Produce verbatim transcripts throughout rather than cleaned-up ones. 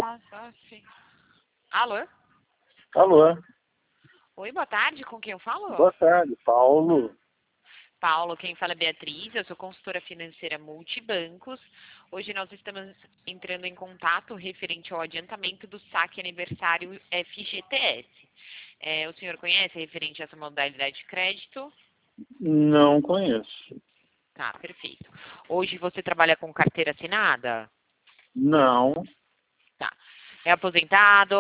Nossa, sim. Alô? Alô, Oi, boa tarde, com quem eu falo? boa tarde, Paulo. Paulo, quem fala é Beatriz, eu sou consultora financeira multibancos. Hoje nós estamos entrando em contato referente ao adiantamento do saque aniversário F G T S. É, o senhor conhece referente a essa modalidade de crédito? Não conheço. Tá, perfeito. Hoje você trabalha com carteira assinada? Não, Tá. É aposentado?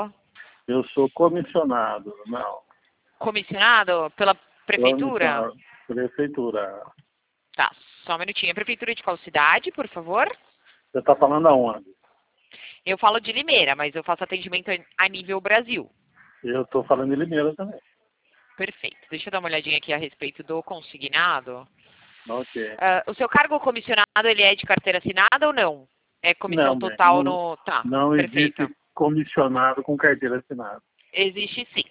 eu sou comissionado. Não, Comissionado pela prefeitura? comissionado, prefeitura. Tá, só um minutinho. A prefeitura de qual cidade, por favor? Você está falando aonde? Eu falo de Limeira, mas eu faço atendimento a nível Brasil. Eu estou falando de Limeira também. Perfeito. Deixa eu dar uma olhadinha aqui a respeito do consignado. Ok. Ah, o seu cargo comissionado, ele é de carteira assinada ou não? É comissão Não, bem, total não, no... Tá, não perfeito. existe comissionado com carteira assinada. Existe sim.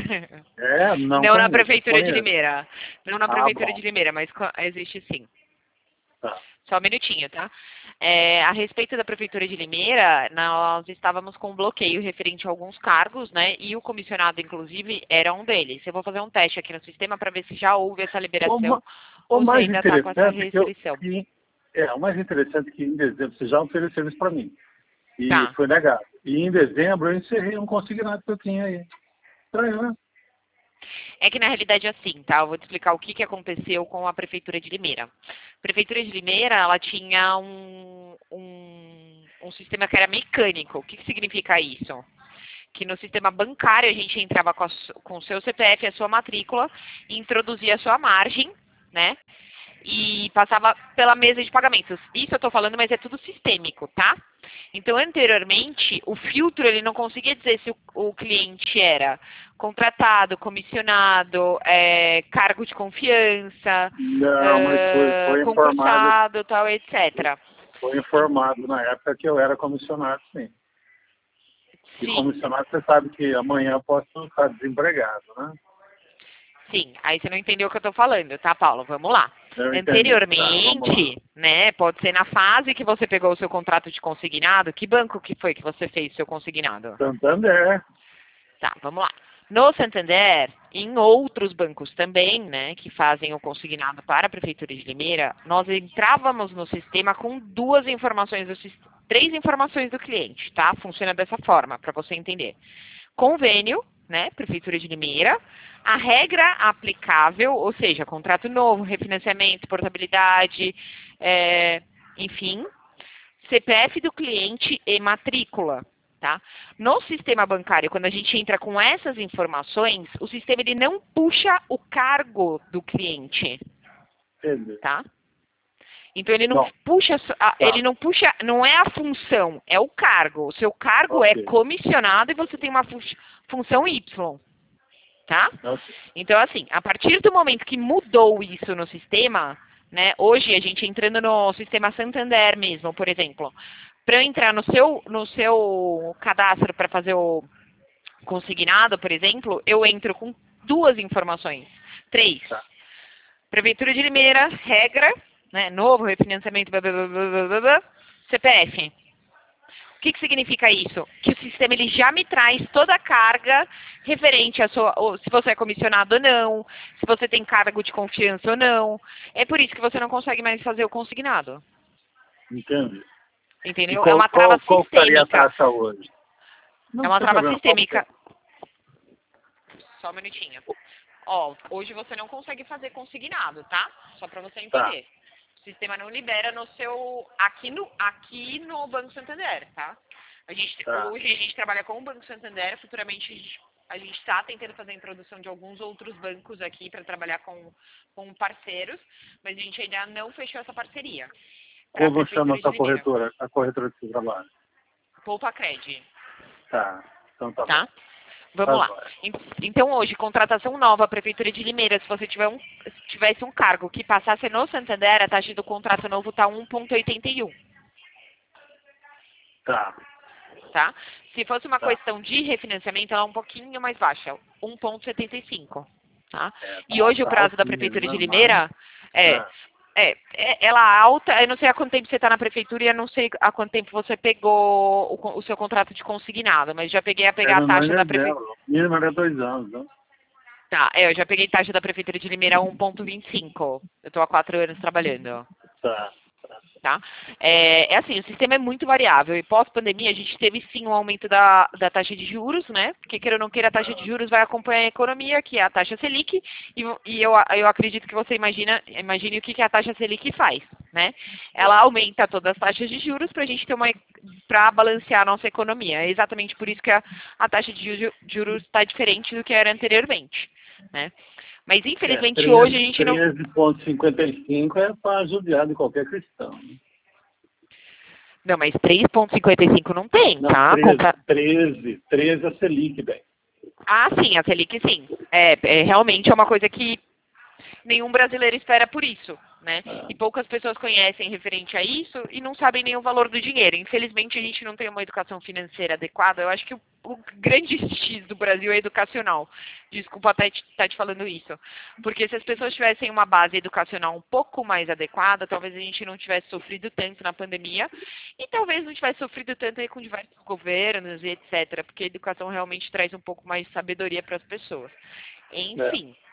É, não Não na conheço, prefeitura de conheço. Limeira. Não na Ah, prefeitura bom. de Limeira, mas co- existe sim. Tá. Só um minutinho, tá? É, a respeito da Prefeitura de Limeira, nós estávamos com um bloqueio referente a alguns cargos, né? E o comissionado, inclusive, era um deles. Eu vou fazer um teste aqui no sistema para ver se já houve essa O, liberação ma- o ou se mais ainda está com essa interessante é que eu... restrição. Que, é, o mais interessante é que em dezembro você já ofereceu isso para mim. E Tá. foi negado. E em dezembro eu encerrei um consignado que eu tinha aí. Estranho, né? É que na realidade é assim, tá? Eu vou te explicar o que, que aconteceu com a Prefeitura de Limeira. A Prefeitura de Limeira, ela tinha um, um, um sistema que era mecânico. O que, que significa isso? Que no sistema bancário a gente entrava com, a su- com o seu C P F e a sua matrícula, introduzia a sua margem, né? E passava pela mesa de pagamentos. Isso eu estou falando, mas é tudo sistêmico, tá? Então, anteriormente, o filtro ele não conseguia dizer se o, o cliente era contratado, comissionado, é, cargo de confiança, Não, mas foi, é, foi informado, concursado, tal, etcétera. foi informado na época que eu era comissionado, sim. E Sim, comissionado você sabe que amanhã eu posso estar desempregado, né? sim. Aí você não entendeu o que eu estou falando, tá, Paulo? Vamos lá. Eu entendi. Tá, vamos lá. Anteriormente, né, pode ser na fase que você pegou o seu contrato de consignado. Que banco que foi que você fez seu consignado? Santander. Tá, vamos lá. No Santander, e em outros bancos também, né, que fazem o consignado para a Prefeitura de Limeira, nós entrávamos no sistema com duas informações, do sis- três informações do cliente, tá? Funciona dessa forma, para você entender. Convênio, né, Prefeitura de Limeira, a regra aplicável, ou seja, contrato novo, refinanciamento, portabilidade, é, enfim, C P F do cliente e matrícula. Tá? No sistema bancário, quando a gente entra com essas informações, o sistema ele não puxa o cargo do cliente, Entendi. tá? Então ele não Bom, puxa, so- a- tá. ele não puxa, não é a função, é o cargo. O seu cargo é Ok. comissionado e você tem uma fun- função Y, tá? Ok. Então assim, a partir do momento que mudou isso no sistema, né? Hoje a gente entrando no sistema Santander mesmo, por exemplo, para eu entrar no seu, no seu cadastro para fazer o consignado, por exemplo, eu entro com duas informações. Três. Tá. Prefeitura de Limeira, regra, né, novo refinanciamento, blá, blá, blá, blá, blá, blá, blá, C P F. O que, que significa isso? Que o sistema ele já me traz toda a carga referente a sua, ou se você é comissionado ou não, se você tem cargo de confiança ou não. É por isso que você não consegue mais fazer o consignado. Entendi. E Entendeu? É qual, uma trava qual, qual estaria a sistêmica. taxa hoje? É Não uma tem trava problema. Qual que é? sistêmica. Só um minutinho. Ó, hoje você não consegue fazer consignado, tá? Só para você Tá. entender. O sistema não libera no seu aqui no aqui no Banco Santander, tá? A gente Tá. hoje a gente trabalha com o Banco Santander, futuramente a gente a gente está tentando fazer a introdução de alguns outros bancos aqui para trabalhar com, com parceiros, mas a gente ainda não fechou essa parceria para a Como chama Prefeitura a de sua Limeira. corretora? A corretora que você trabalha? Poupa Cred, Tá. Então tá bom. tá? Vamos Tá lá. jóia. En- Então hoje, contratação nova, Prefeitura de Limeira, se você tiver um, se tivesse um cargo que passasse no Santander, a taxa do contrato novo está um vírgula oitenta e um, Tá. tá? Se fosse uma Tá. questão de refinanciamento, ela é um pouquinho mais baixa, um vírgula setenta e cinco, tá? É, E tá, hoje o tá prazo da altinho, Prefeitura de né? Mas... Limeira é, Ah. É, é, ela alta, eu não sei há quanto tempo você está na prefeitura e eu não sei há quanto tempo você pegou o, o seu contrato de consignado, mas já peguei a pegar Era a taxa da mais prefeitura. dela. Mínimo era dois anos, né? Tá, é, eu já peguei taxa da prefeitura de Limeira um ponto vinte e cinco. Eu estou há quatro anos trabalhando. Tá. Tá? É, é assim, o sistema é muito variável e pós-pandemia a gente teve sim um aumento da, da taxa de juros, né? Porque queira ou não queira, a taxa de juros vai acompanhar a economia, que é a taxa Selic, e, e eu, eu acredito que você imagina, imagine o que, que a taxa Selic faz, né? Ela aumenta todas as taxas de juros para a gente ter uma para balancear a nossa economia. É exatamente por isso que a, a taxa de ju- juros está diferente do que era anteriormente, né? Mas É, infelizmente hoje a gente não. treze vírgula cinquenta e cinco é para judiar de qualquer cristão. Né? Não, mas três vírgula cinquenta e cinco não tem, Não, tá? treze, Contra... treze, treze é Selic, bem. Ah, sim, a Selic sim. É, é, realmente é uma coisa que nenhum brasileiro espera por isso, né? E poucas pessoas conhecem referente a isso e não sabem nem o valor do dinheiro. Infelizmente, a gente não tem uma educação financeira adequada. Eu acho que o, o grande X do Brasil é educacional. Desculpa até estar te falando isso. Porque se as pessoas tivessem uma base educacional um pouco mais adequada, talvez a gente não tivesse sofrido tanto na pandemia e talvez não tivesse sofrido tanto aí com diversos governos e etcétera. Porque a educação realmente traz um pouco mais de sabedoria para as pessoas. Enfim. É.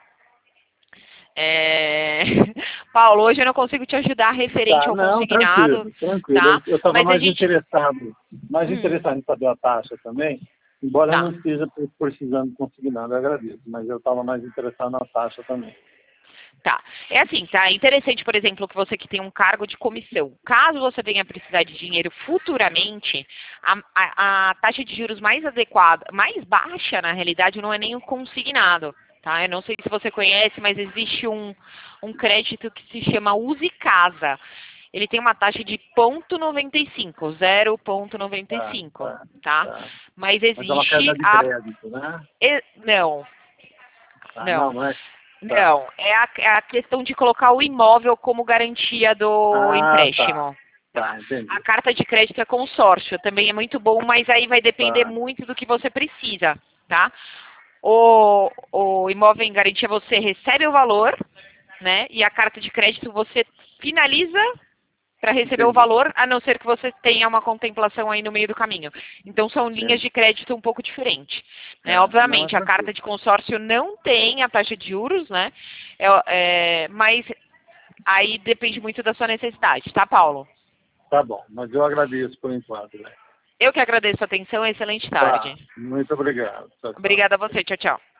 É... Paulo, hoje eu não consigo te ajudar referente Tá, ao não, consignado, tranquilo, tranquilo. tá? Eu estava Mas a mais gente... interessado, mais Hum, interessado em saber a taxa também, embora eu não tá, esteja precisando de consignado, eu agradeço, mas eu estava mais interessado na taxa também. tá. É assim, tá? É interessante, por exemplo, que você que tem um cargo de comissão. Caso você venha precisar de dinheiro futuramente, a, a, a taxa de juros mais adequada, mais baixa, na realidade, não é nem o consignado. Tá? Eu não sei se você conhece, mas existe um, um crédito que se chama Use Casa. Ele tem uma taxa de ponto noventa e cinco, zero ponto noventa e Tá, cinco, tá, tá? tá. Mas Mas é uma existe queda de a... crédito, né? e- Não, Ah, não, não. não é? Tá. Não, é a, é a questão de colocar o imóvel como garantia do Ah, tá. empréstimo. Tá. Tá, A entendi. carta de crédito é consórcio, também é muito bom, mas aí vai depender Tá, muito do que você precisa, tá? O, o imóvel em garantia você recebe o valor, né? E a carta de crédito você finaliza para receber o entendi. valor, a não ser que você tenha uma contemplação aí no meio do caminho. Então são linhas Entendi. de crédito um pouco diferentes. Né? É, não, é Obviamente, a carta tranquilo. de consórcio não tem a taxa de juros, né? É, é, mas aí depende muito da sua necessidade, tá, Paulo? Tá bom, mas eu agradeço por enquanto, né? Eu que agradeço a atenção e excelente Tá, tarde. muito obrigado. Tchau, tchau. Obrigada a você. Tchau, tchau.